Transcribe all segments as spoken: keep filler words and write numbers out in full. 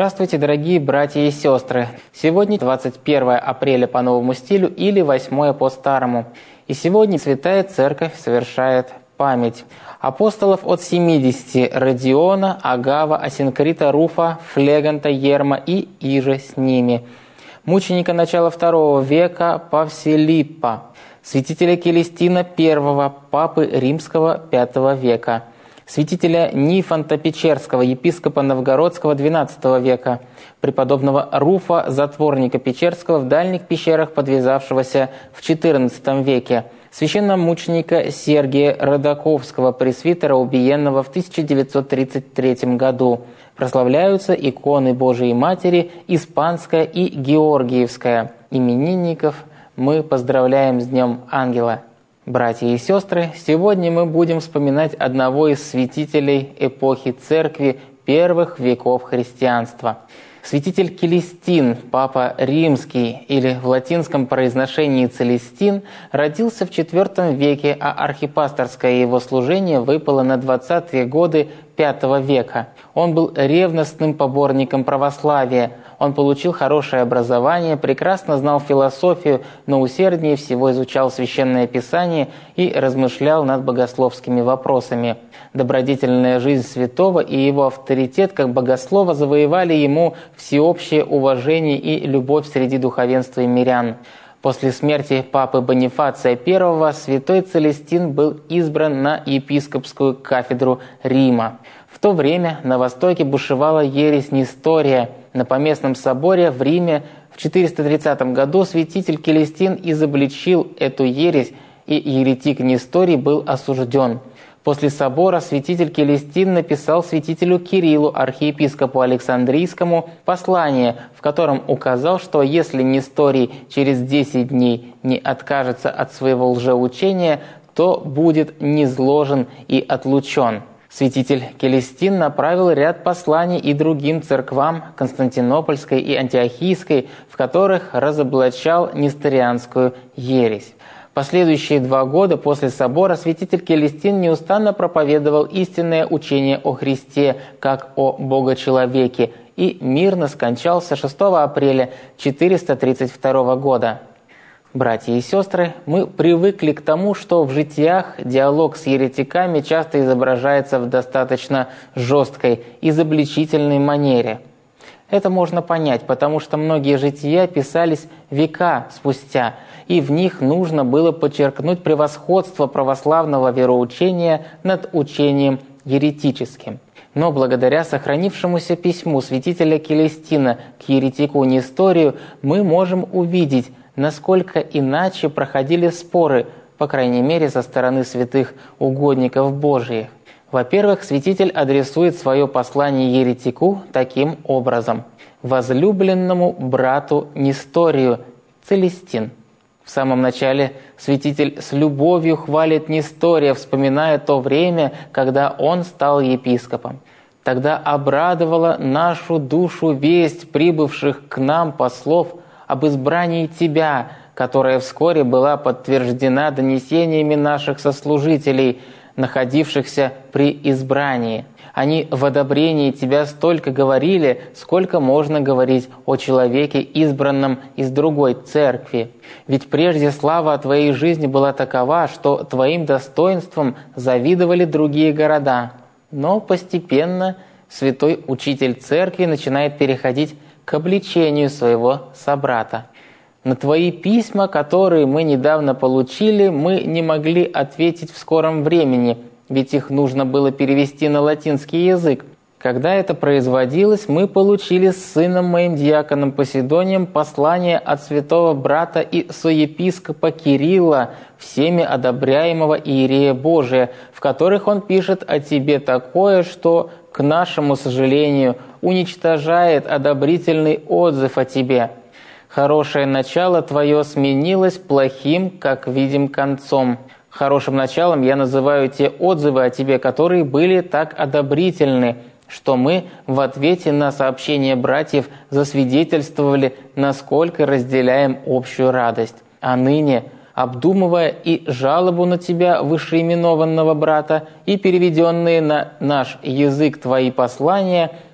Здравствуйте, дорогие братья и сестры! Сегодня двадцать первое апреля по новому стилю или восьмое по старому. И сегодня Святая Церковь совершает память апостолов от семидесяти: Родиона, Агава, Асинкрита, Руфа, Флегонта, Ерма и иже с ними. Мученика начала второго века Павсилиппа, святителя Келестина первого, папы Римского пятого века, святителя Нифонта Печерского, епископа Новгородского двенадцатого века, преподобного Руфа, затворника Печерского, в дальних пещерах подвязавшегося в четырнадцатом веке, священномученика Сергия Родаковского, пресвитера, убиенного в тысяча девятьсот тридцать третьем году. Прославляются иконы Божией Матери, Испанская и Георгиевская. Именинников мы поздравляем с Днем Ангела. Братья и сестры, сегодня мы будем вспоминать одного из святителей эпохи Церкви первых веков христианства. Святитель Келестин, папа Римский, или в латинском произношении Целестин, родился в четвёртом веке, а архипасторское его служение выпало на двадцатые годы пятого века. Он был ревностным поборником православия. Он получил хорошее образование, прекрасно знал философию, но усерднее всего изучал Священное Писание и размышлял над богословскими вопросами. Добродетельная жизнь святого и его авторитет как богослова завоевали ему всеобщее уважение и любовь среди духовенства и мирян. После смерти папы Бонифация первого святой Целестин был избран на епископскую кафедру Рима. В то время на Востоке бушевала ересь Нестория. На Поместном соборе в Риме в четыреста тридцатом году святитель Келестин изобличил эту ересь, и еретик Несторий был осужден. После собора святитель Келестин написал святителю Кириллу, архиепископу Александрийскому, послание, в котором указал, что если Несторий через десять дней не откажется от своего лжеучения, то будет низложен и отлучен. Святитель Келестин направил ряд посланий и другим церквам Константинопольской и Антиохийской, в которых разоблачал несторианскую ересь. Последующие два года после собора святитель Келестин неустанно проповедовал истинное учение о Христе как о Богочеловеке и мирно скончался шестого апреля четыреста тридцать второго года. Братья и сестры, мы привыкли к тому, что в житиях диалог с еретиками часто изображается в достаточно жесткой, изобличительной манере. Это можно понять, потому что многие жития писались века спустя, и в них нужно было подчеркнуть превосходство православного вероучения над учением еретическим. Но благодаря сохранившемуся письму святителя Келестина к еретику Несторию мы можем увидеть, насколько иначе проходили споры, по крайней мере, со стороны святых угодников Божиих. Во-первых, святитель адресует свое послание еретику таким образом: «Возлюбленному брату Несторию, Целестин». В самом начале святитель с любовью хвалит Нестория, вспоминая то время, когда он стал епископом. «Тогда обрадовала нашу душу весть прибывших к нам послов об избрании тебя, которая вскоре была подтверждена донесениями наших сослужителей, находившихся при избрании. Они в одобрении тебя столько говорили, сколько можно говорить о человеке, избранном из другой церкви. Ведь прежде слава о твоей жизни была такова, что твоим достоинством завидовали другие города. Но постепенно святой учитель церкви начинает переходить к обличению своего собрата. На твои письма, которые мы недавно получили, мы не могли ответить в скором времени, ведь их нужно было перевести на латинский язык. Когда это производилось, мы получили с сыном моим диаконом Поседонием послание от святого брата и соепископа Кирилла, всеми одобряемого иерея Божия, в которых он пишет о тебе такое, что, к нашему сожалению, уничтожает одобрительный отзыв о тебе. Хорошее начало твое сменилось плохим, как видим, концом. Хорошим началом я называю те отзывы о тебе, которые были так одобрительны, что мы в ответе на сообщение братьев засвидетельствовали, насколько разделяем общую радость. А ныне, обдумывая и жалобу на тебя, вышеименованного брата, и переведенные на наш язык твои послания,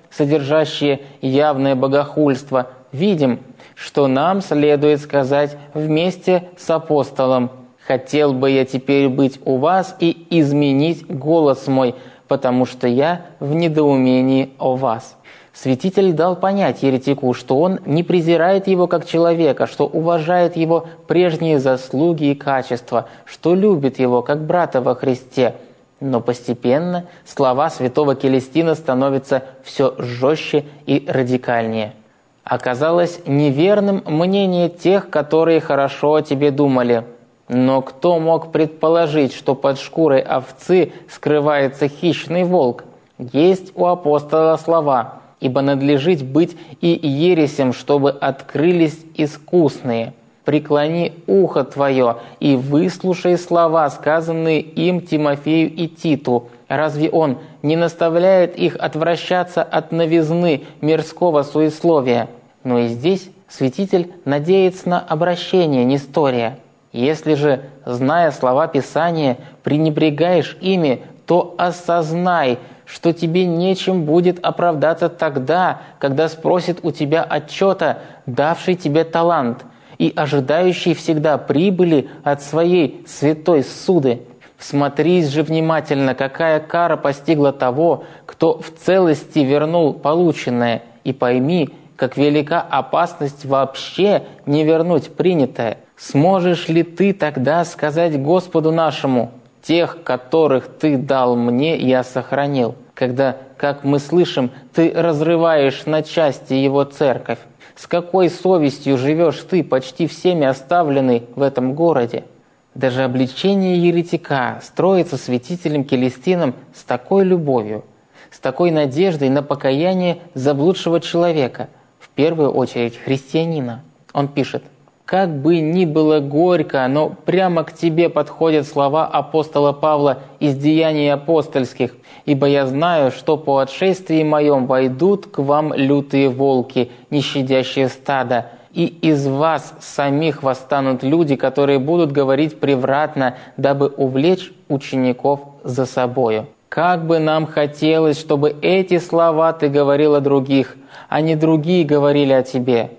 содержащие явное богохульство, видим, что нам следует сказать вместе с апостолом: «Хотел бы я теперь быть у вас и изменить голос мой, потому что я в недоумении о вас». Святитель дал понять еретику, что он не презирает его как человека, что уважает его прежние заслуги и качества, что любит его как брата во Христе. Но постепенно слова святого Келестина становятся все жестче и радикальнее. Оказалось неверным мнение тех, которые хорошо о тебе думали. Но кто мог предположить, что под шкурой овцы скрывается хищный волк? Есть у апостола слова: «Ибо надлежит быть и ересем, чтобы открылись искусные. Преклони ухо твое и выслушай слова, сказанные им Тимофею и Титу. Разве он не наставляет их отвращаться от новизны мирского суесловия?» Но и здесь святитель надеется на обращение Нестория. «Если же, зная слова Писания, пренебрегаешь ими, то осознай, что тебе нечем будет оправдаться тогда, когда спросит у тебя отчета давший тебе талант и ожидающий всегда прибыли от своей святой суды. Всмотрись же внимательно, какая кара постигла того, кто в целости вернул полученное, и пойми, как велика опасность вообще не вернуть принятое. Сможешь ли ты тогда сказать Господу нашему: «Тех, которых ты дал мне, я сохранил», когда, как мы слышим, ты разрываешь на части его церковь? С какой совестью живешь ты, почти всеми оставленный в этом городе? Даже обличение еретика строится святителем Келестином с такой любовью, с такой надеждой на покаяние заблудшего человека, в первую очередь христианина. Он пишет: «Как бы ни было горько, но прямо к тебе подходят слова апостола Павла из Деяний апостольских: ибо я знаю, что по отшествии моем войдут к вам лютые волки, не щадящие стада, и из вас самих восстанут люди, которые будут говорить превратно, дабы увлечь учеников за собою». Как бы нам хотелось, чтобы эти слова ты говорил о других, а не другие говорили о тебе.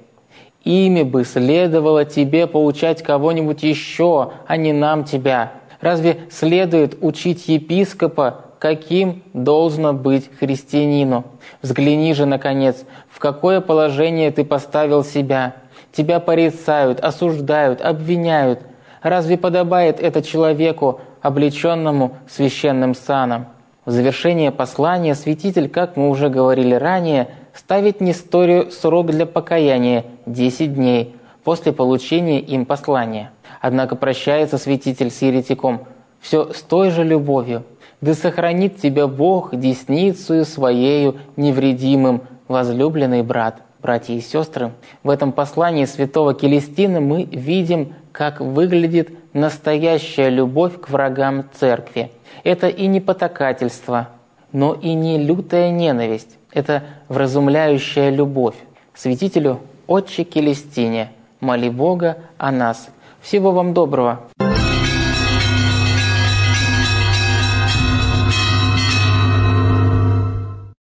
Ими бы следовало тебе поучать кого-нибудь еще, а не нам тебя. Разве следует учить епископа, каким должно быть христианину? Взгляни же, наконец, в какое положение ты поставил себя. Тебя порицают, осуждают, обвиняют. Разве подобает это человеку, облеченному священным саном? В завершение послания святитель, как мы уже говорили ранее, ставит Несторию срок для покаяния – десять дней после получения им послания. Однако прощается святитель с еретиком все с той же любовью. «Да сохранит тебя Бог десницею своею невредимым, возлюбленный брат». Братья и сестры, в этом послании святого Келестина мы видим, как выглядит настоящая любовь к врагам церкви. Это и не потакательство, но и не лютая ненависть. Это вразумляющая любовь. Святителю Отче Келестине, моли Бога о нас. Всего вам доброго!